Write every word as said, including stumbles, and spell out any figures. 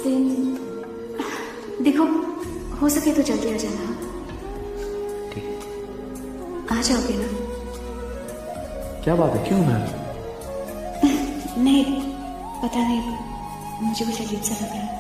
दिन देखो, हो सके तो जल्दी आ जाना। ठीक है। आ जाओगे ना? क्या बात है, क्यों मैम? नहीं, पता नहीं, मुझे कुछ अजीब सा लग रहा है।